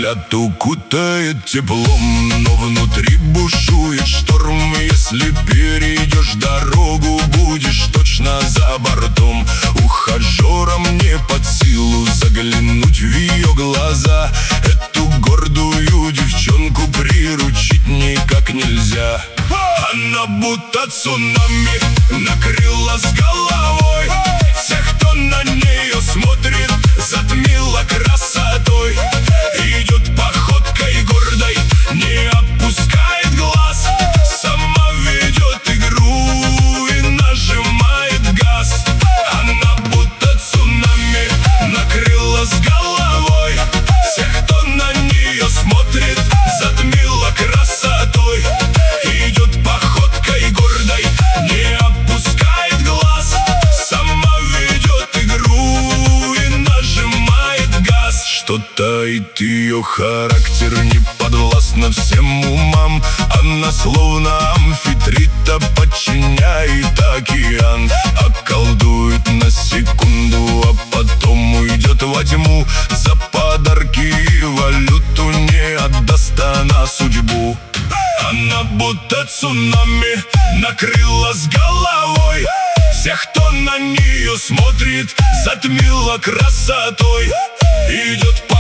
взгляд укутает теплом, но внутри бушует шторм. Если перейдешь дорогу, будешь точно за бортом. Ухажерам не под силу заглянуть в ее глаза. Эту гордую девчонку приручить никак нельзя. Она будто цунами накрыла с головой. Всех, кто на нее смотрит, затмила красотой. Идет походкой гордой, не опускает глаз. Сама ведет игру и нажимает газ. Она будто цунами накрыла с головой. Всех, кто на нее смотрит, затмила красотой. Идет походкой гордой, не опускает глаз. Сама ведет игру и нажимает газ. Что таит ее характер, не подвластна всем умам. Она словно амфитрита подчиняет океан. Околдует на секунду, а потом уйдет во тьму. За подарки и валюту не отдаст она судьбу. Она будто цунами накрыла с головой. Всех, кто на нее смотрит, затмила красотой. Идет по